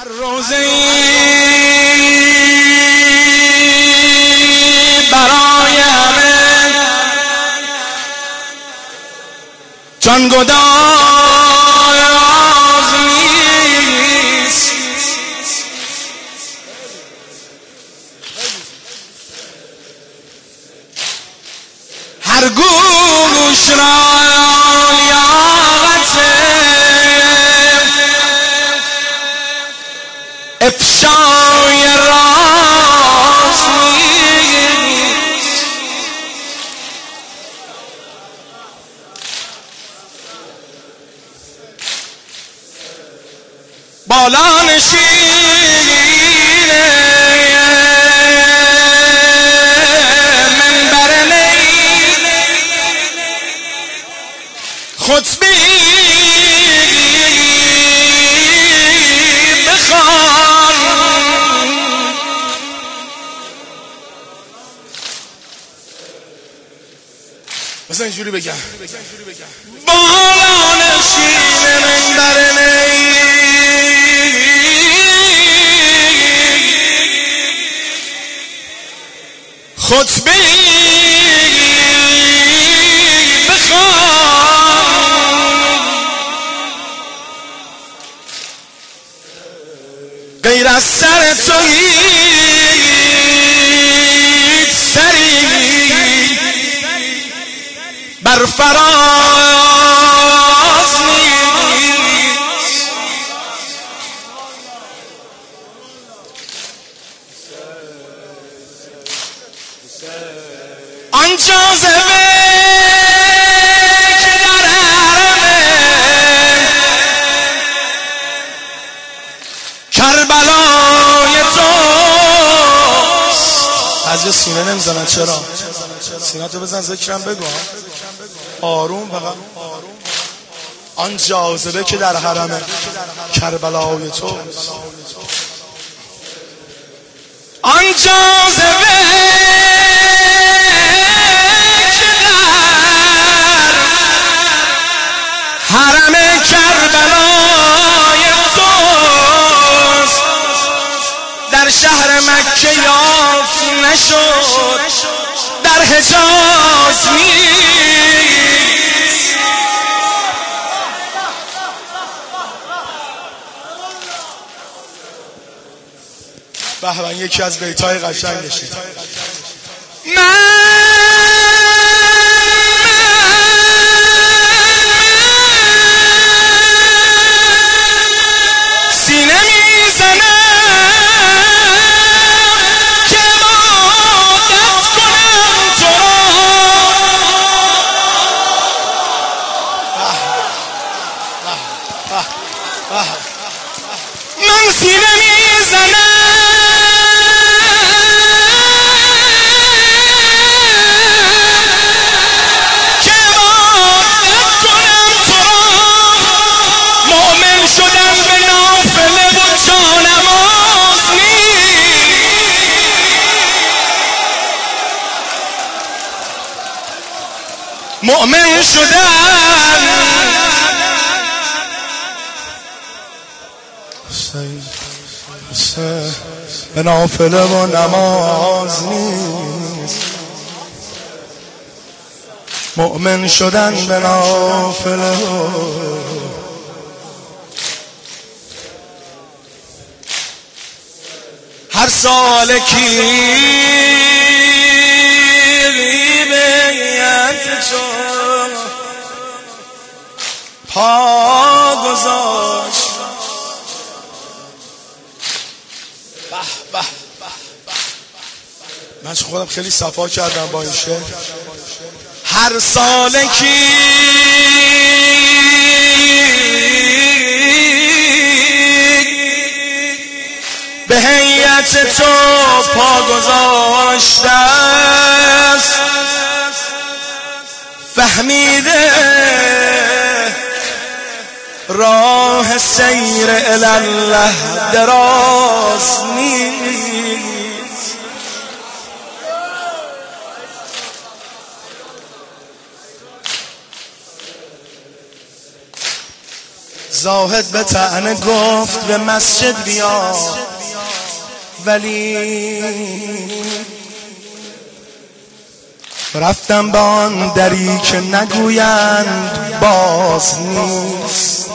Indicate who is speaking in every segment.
Speaker 1: هر روزی برای همه جانگداز نیست. هر گوش را افشای راز نیست. بالا نشین منبر نی خطبی بخوان. مثلا اینجوری بگم بالا نشین منبر نی خطبه بخوان. غیر از سر تو هیچ سری بر فراز نیست. آن جاذبه که در حرم کربلای توست. از یه سینه نمیزنن چرا؟ سینه تو بزن ذکرم بگو آروم فقط. آن جاذبه که در حرم کربلای توست. آن جاذبه که در حرم کربلای توست در شهر مکه یافت نشد در حجاز نیست. بهمن یکی از بیت‌های قشنگشه. سینه میزنم که عادت کنم تو را. من سینه میزنم مؤمن شدن به نافله و نماز نیست. مؤمن شدن به نافله هر سالکی پا گذاشت. من خودم خیلی صفا کردم با این شعر. هر سالکی به هیئت تو پا گذاشته است. فهمیده راه سیر الله دراز نیست. زاهد به طعنه گفت به مسجد بیا، ولی رفتم به آن دری که نگویند باز نیست.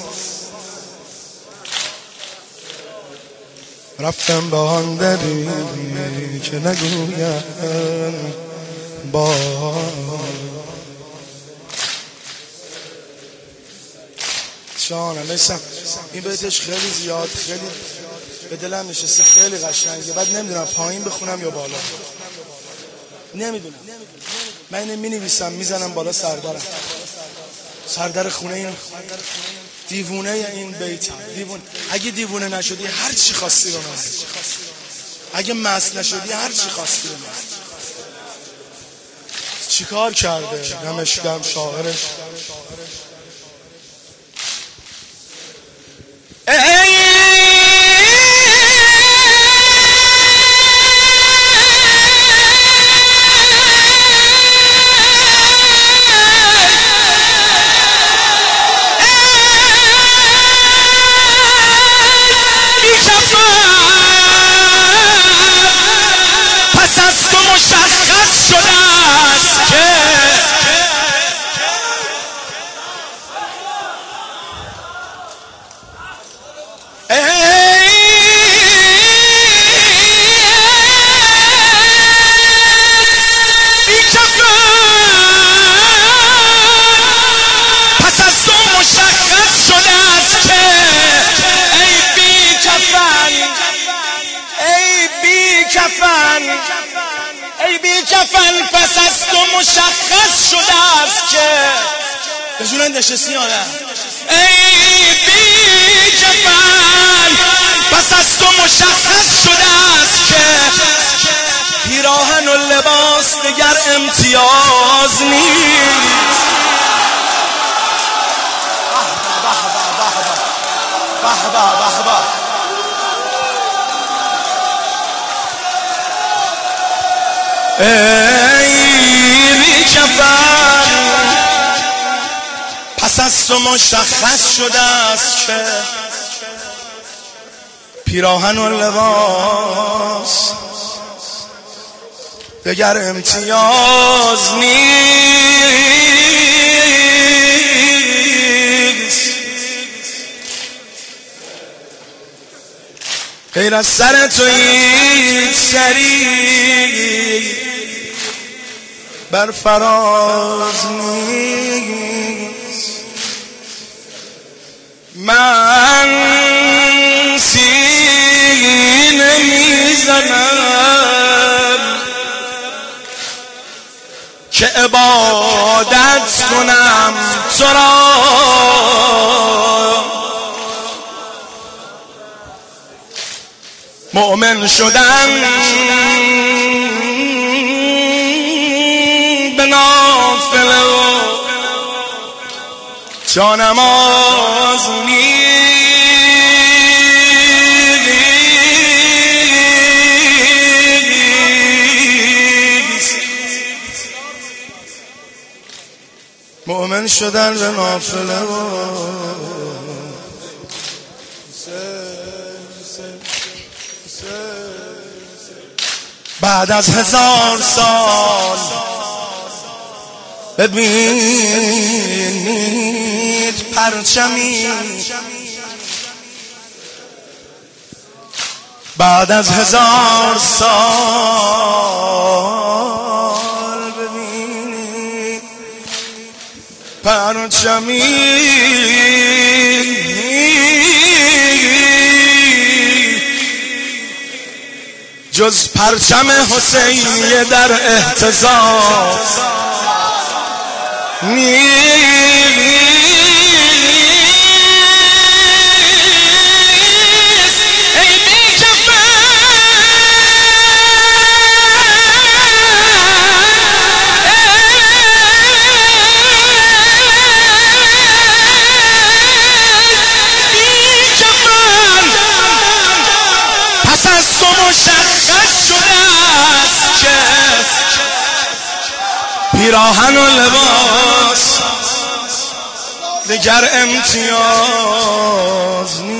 Speaker 1: رفتم به آن دری که نگویند باز. شانم نیستم. این بیتش خیلی زیاد، خیلی به دلم نشسته، خیلی قشنگه. بعد نمیدونم پایین بخونم یا بالا، نمیدونم. من اینو مینویسم میزنم بالا سردرم، سردر خونه این دیوونه این بیتم. اگه دیوونه نشدی هر چی خواستی رو من، اگه مست نشدی هر چی خواستی رو من. چیکار کرده نمشکم شاعرش؟
Speaker 2: ای بی کفن پس از تو مشخص شده است که
Speaker 1: بجونن نشستی آره.
Speaker 2: ای بی کفن پس از تو مشخص شده است که
Speaker 1: پیراهن و لباس دیگر امتیاز نیست. به به به به. ای بی کفن پس از تو مشخص شده است که پیراهن و لباس دیگر امتیاز نیست. غیر از سر تو هیچ سری بر فراز نیست. من سینه میزنم که عبادت کنم تو را، مؤمن شدن به نافله و جانماز نیست. مؤمن شدن به نافله و بعد از 1000 سال ببینید پرچمی، بعد از 1000 سال ببینید پرچمی، جز پرچم حسینیه در اهتزاز نیست. ای بی کفن پس از تو مشخص شده است که پیراهن و لباس دگر امتیاز